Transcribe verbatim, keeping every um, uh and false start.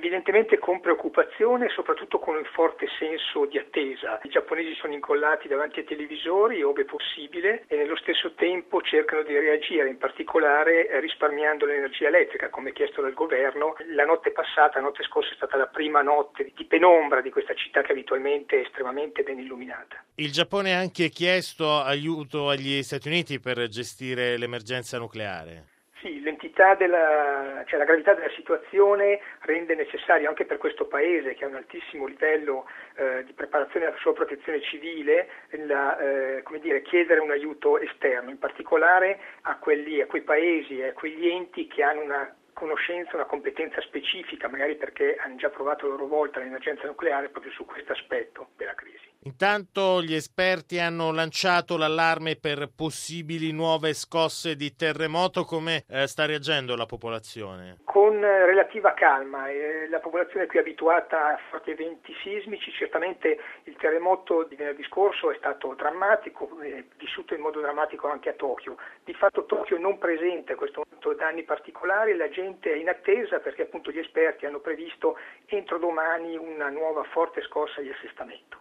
Evidentemente con preoccupazione e soprattutto con un forte senso di attesa. I giapponesi sono incollati davanti ai televisori, ove possibile, e nello stesso tempo cercano di reagire, in particolare risparmiando l'energia elettrica, come chiesto dal governo. La notte passata, la notte scorsa, è stata la prima notte di penombra di questa città che abitualmente è estremamente ben illuminata. Il Giappone ha anche chiesto aiuto agli Stati Uniti per gestire l'emergenza nucleare. Sì, l'entità della, cioè la gravità della situazione rende necessario anche per questo paese, che ha un altissimo livello eh, di preparazione alla sua protezione civile, la, eh, come dire, chiedere un aiuto esterno, in particolare a, quelli, a quei paesi e a quegli enti che hanno una conoscenza, una competenza specifica, magari perché hanno già provato a loro volta l'emergenza nucleare proprio su questo aspetto della crisi. Intanto gli esperti hanno lanciato l'allarme per possibili nuove scosse di terremoto. Come eh, sta reagendo la popolazione? Con relativa calma, eh, la popolazione qui è abituata a forti eventi sismici. Certamente il terremoto di venerdì scorso è stato drammatico, è vissuto in modo drammatico anche a Tokyo. Di fatto Tokyo non presenta a questo momento danni particolari, la gente è in attesa perché appunto gli esperti hanno previsto entro domani una nuova forte scossa di assestamento.